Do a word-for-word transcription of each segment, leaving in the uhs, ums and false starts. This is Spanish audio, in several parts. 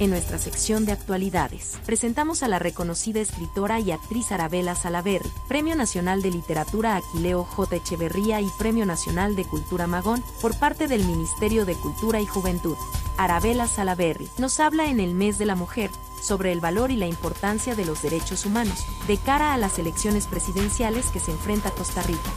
En nuestra sección de actualidades, presentamos a la reconocida escritora y actriz Arabella Salaverry, Premio Nacional de Literatura Aquileo J. Echeverría y Premio Nacional de Cultura Magón, por parte del Ministerio de Cultura y Juventud. Arabella Salaverry nos habla en el Mes de la Mujer sobre el valor y la importancia de los derechos humanos, de cara a las elecciones presidenciales que se enfrenta Costa Rica.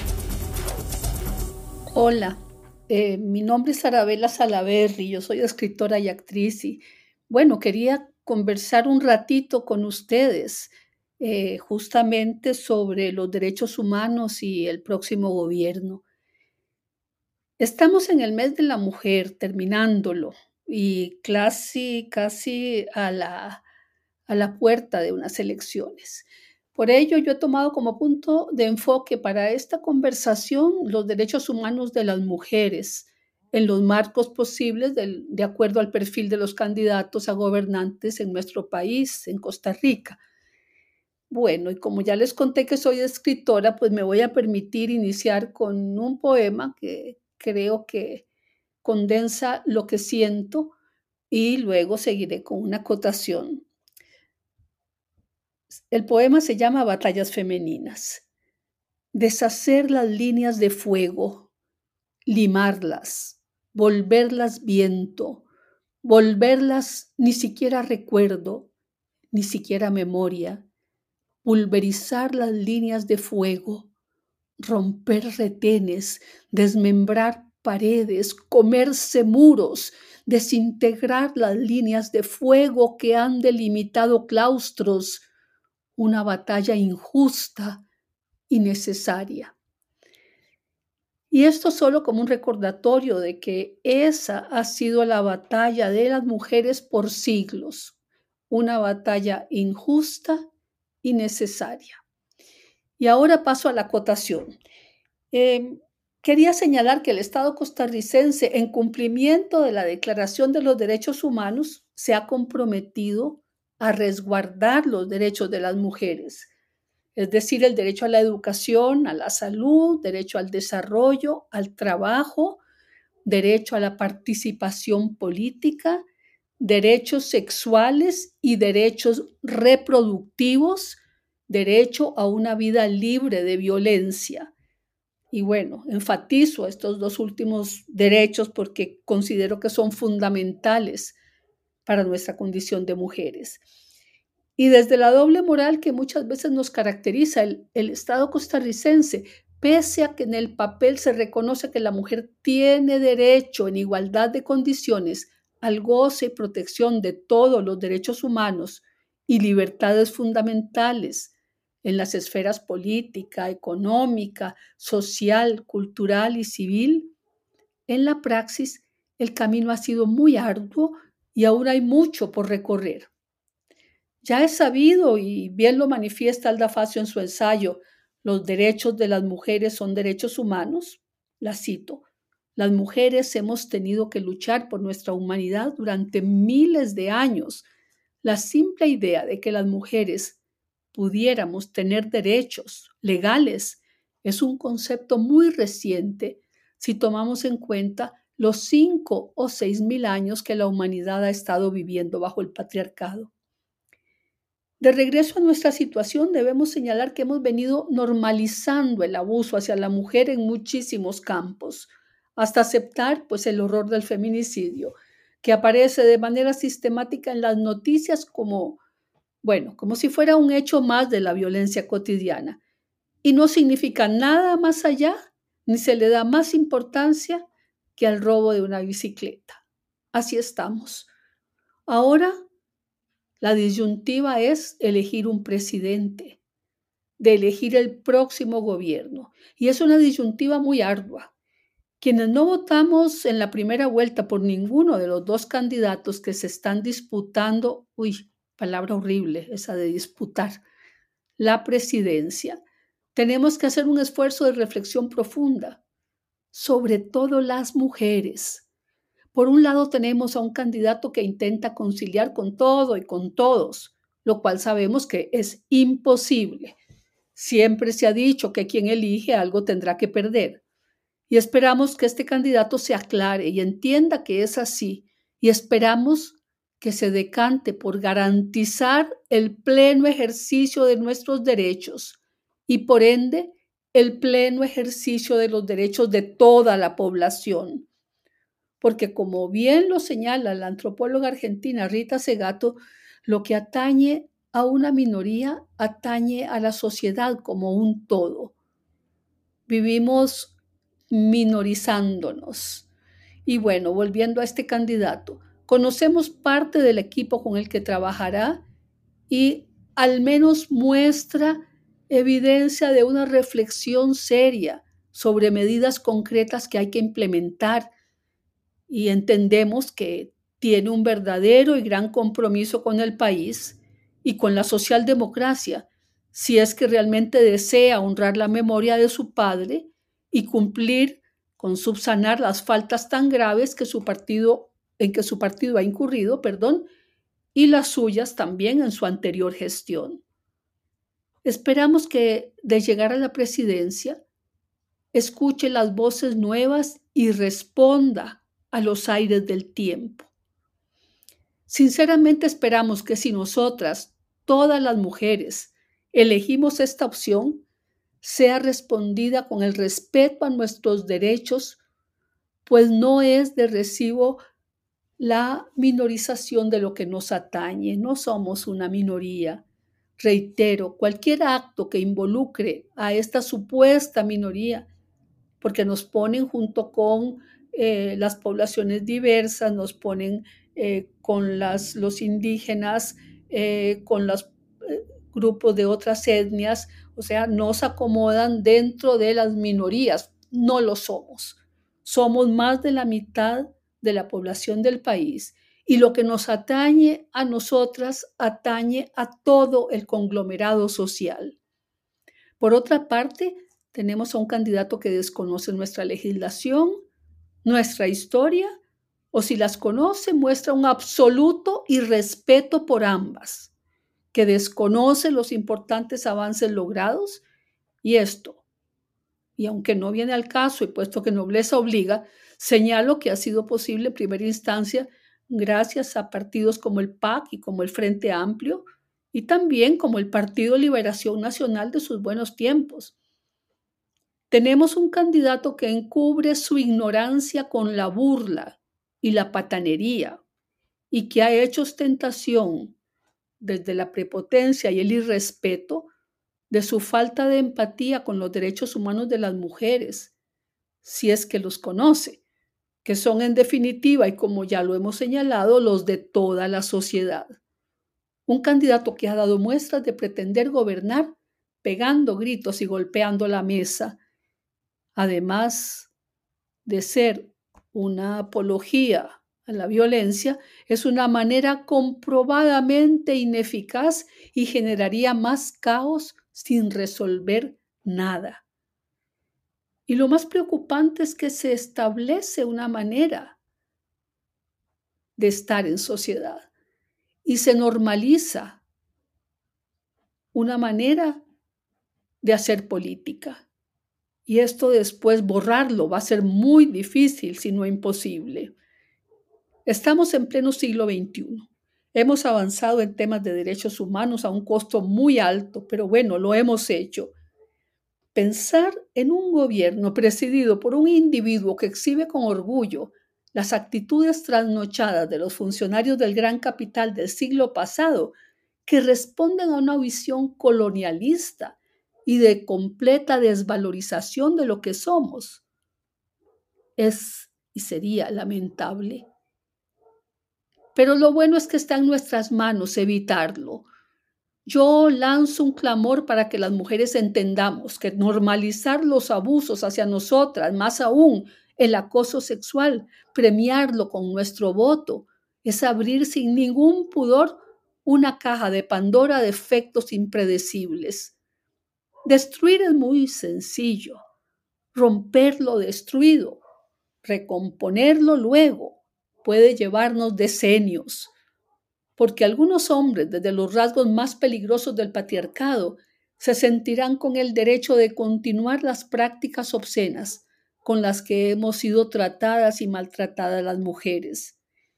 Hola, eh, mi nombre es Arabella Salaverry, yo soy escritora y actriz y bueno, quería conversar un ratito con ustedes eh, justamente sobre los derechos humanos y el próximo gobierno. Estamos en el mes de la mujer, terminándolo, y casi, casi a la, a la puerta de unas elecciones. Por ello, yo he tomado como punto de enfoque para esta conversación los derechos humanos de las mujeres en los marcos posibles del- de acuerdo al perfil de los candidatos a gobernantes en nuestro país, en Costa Rica. Bueno, y como ya les conté que soy escritora, pues me voy a permitir iniciar con un poema que creo que condensa lo que siento y luego seguiré con una acotación. El poema se llama Batallas Femeninas. Deshacer las líneas de fuego, limarlas, volverlas viento, volverlas ni siquiera recuerdo, ni siquiera memoria, pulverizar las líneas de fuego, romper retenes, desmembrar paredes, comerse muros, desintegrar las líneas de fuego que han delimitado claustros, una batalla injusta y necesaria. Y esto solo como un recordatorio de que esa ha sido la batalla de las mujeres por siglos, una batalla injusta y necesaria. Y ahora paso a la acotación. Eh, quería señalar que el Estado costarricense, en cumplimiento de la Declaración de los Derechos Humanos, se ha comprometido a resguardar los derechos de las mujeres, es decir, el derecho a la educación, a la salud, derecho al desarrollo, al trabajo, derecho a la participación política, derechos sexuales y derechos reproductivos, derecho a una vida libre de violencia. Y bueno, enfatizo estos dos últimos derechos porque considero que son fundamentales para nuestra condición de mujeres. Y desde la doble moral que muchas veces nos caracteriza el, el Estado costarricense, pese a que en el papel se reconoce que la mujer tiene derecho en igualdad de condiciones al goce y protección de todos los derechos humanos y libertades fundamentales en las esferas política, económica, social, cultural y civil, en la praxis el camino ha sido muy arduo y aún hay mucho por recorrer. Ya es sabido, y bien lo manifiesta Alda Facio en su ensayo, Los derechos de las mujeres son derechos humanos, la cito, las mujeres hemos tenido que luchar por nuestra humanidad durante miles de años. La simple idea de que las mujeres pudiéramos tener derechos legales es un concepto muy reciente si tomamos en cuenta los cinco o seis mil años que la humanidad ha estado viviendo bajo el patriarcado. De regreso a nuestra situación, debemos señalar que hemos venido normalizando el abuso hacia la mujer en muchísimos campos, hasta aceptar pues el horror del feminicidio, que aparece de manera sistemática en las noticias como, bueno, como si fuera un hecho más de la violencia cotidiana. Y no significa nada más allá, ni se le da más importancia que al robo de una bicicleta. Así estamos. Ahora la disyuntiva es elegir un presidente, de elegir el próximo gobierno. Y es una disyuntiva muy ardua. Quienes no votamos en la primera vuelta por ninguno de los dos candidatos que se están disputando, uy, palabra horrible esa de disputar, la presidencia, tenemos que hacer un esfuerzo de reflexión profunda, sobre todo las mujeres. Por un lado tenemos a un candidato que intenta conciliar con todo y con todos, lo cual sabemos que es imposible. Siempre se ha dicho que quien elige algo tendrá que perder. Y esperamos que este candidato se aclare y entienda que es así. Y esperamos que se decante por garantizar el pleno ejercicio de nuestros derechos y por ende el pleno ejercicio de los derechos de toda la población. Porque como bien lo señala la antropóloga argentina Rita Segato, lo que atañe a una minoría atañe a la sociedad como un todo. Vivimos minorizándonos. Y bueno, volviendo a este candidato, conocemos parte del equipo con el que trabajará y al menos muestra evidencia de una reflexión seria sobre medidas concretas que hay que implementar, y entendemos que tiene un verdadero y gran compromiso con el país y con la socialdemocracia, si es que realmente desea honrar la memoria de su padre y cumplir con subsanar las faltas tan graves que su partido, en que su partido ha incurrido, perdón, y las suyas también en su anterior gestión. Esperamos que, de llegar a la presidencia, escuche las voces nuevas y responda a los aires del tiempo. Sinceramente esperamos que si nosotras, todas las mujeres, elegimos esta opción, sea respondida con el respeto a nuestros derechos, pues no es de recibo la minorización de lo que nos atañe. No somos una minoría. Reitero, cualquier acto que involucre a esta supuesta minoría, porque nos ponen junto con eh, las poblaciones diversas, nos ponen eh, con las, los indígenas, eh, con los eh, grupos de otras etnias, o sea, nos acomodan dentro de las minorías. No lo somos. Somos más de la mitad de la población del país y lo que nos atañe a nosotras atañe a todo el conglomerado social. Por otra parte, tenemos a un candidato que desconoce nuestra legislación, nuestra historia, o si las conoce, muestra un absoluto irrespeto por ambas, que desconoce los importantes avances logrados y esto, y aunque no viene al caso y puesto que nobleza obliga, señalo que ha sido posible en primera instancia gracias a partidos como el P A C y como el Frente Amplio, y también como el Partido Liberación Nacional de sus buenos tiempos. Tenemos un candidato que encubre su ignorancia con la burla y la patanería y que ha hecho ostentación desde la prepotencia y el irrespeto de su falta de empatía con los derechos humanos de las mujeres, si es que los conoce, que son en definitiva, y como ya lo hemos señalado, los de toda la sociedad. Un candidato que ha dado muestras de pretender gobernar pegando gritos y golpeando la mesa, además de ser una apología a la violencia, es una manera comprobadamente ineficaz y generaría más caos sin resolver nada. Y lo más preocupante es que se establece una manera de estar en sociedad y se normaliza una manera de hacer política. Y esto después borrarlo va a ser muy difícil, si no imposible. Estamos en pleno siglo veintiuno. Hemos avanzado en temas de derechos humanos a un costo muy alto, pero bueno, lo hemos hecho. Pensar en un gobierno presidido por un individuo que exhibe con orgullo las actitudes trasnochadas de los funcionarios del gran capital del siglo pasado, que responden a una visión colonialista y de completa desvalorización de lo que somos, es y sería lamentable. Pero lo bueno es que está en nuestras manos evitarlo. Yo lanzo un clamor para que las mujeres entendamos que normalizar los abusos hacia nosotras, más aún el acoso sexual, premiarlo con nuestro voto, es abrir sin ningún pudor una caja de Pandora de efectos impredecibles. Destruir es muy sencillo, romper lo destruido, recomponerlo luego, puede llevarnos decenios, porque algunos hombres, desde los rasgos más peligrosos del patriarcado, se sentirán con el derecho de continuar las prácticas obscenas con las que hemos sido tratadas y maltratadas las mujeres.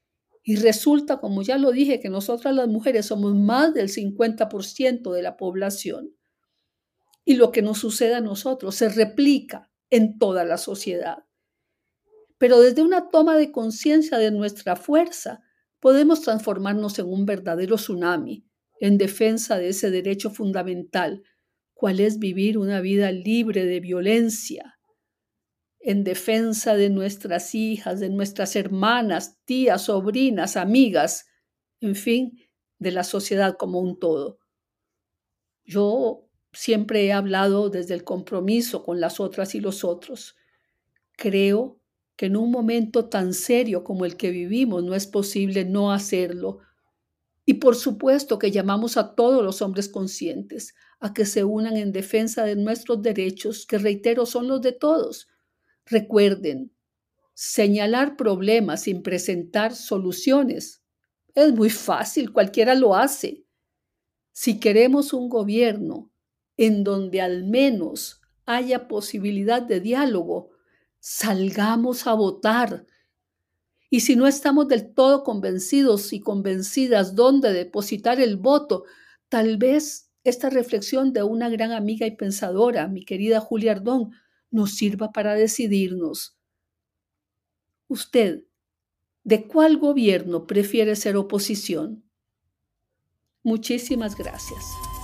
Y resulta, como ya lo dije, que nosotras las mujeres somos más del cincuenta por ciento de la población. Y lo que nos sucede a nosotros se replica en toda la sociedad. Pero desde una toma de conciencia de nuestra fuerza, podemos transformarnos en un verdadero tsunami en defensa de ese derecho fundamental, cual es vivir una vida libre de violencia, en defensa de nuestras hijas, de nuestras hermanas, tías, sobrinas, amigas, en fin, de la sociedad como un todo. Yo siempre he hablado desde el compromiso con las otras y los otros. Creo que en un momento tan serio como el que vivimos no es posible no hacerlo. Y por supuesto que llamamos a todos los hombres conscientes a que se unan en defensa de nuestros derechos, que reitero son los de todos. Recuerden, señalar problemas sin presentar soluciones es muy fácil, cualquiera lo hace. Si queremos un gobierno en donde al menos haya posibilidad de diálogo, salgamos a votar. Y si no estamos del todo convencidos y convencidas dónde depositar el voto, tal vez esta reflexión de una gran amiga y pensadora, mi querida Julia Ardón, nos sirva para decidirnos. Usted, ¿de cuál gobierno prefiere ser oposición? Muchísimas gracias.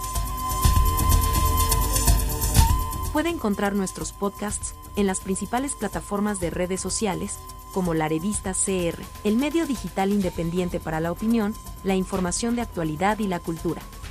Puede encontrar nuestros podcasts en las principales plataformas de redes sociales, como la revista C R, el medio digital independiente para la opinión, la información de actualidad y la cultura.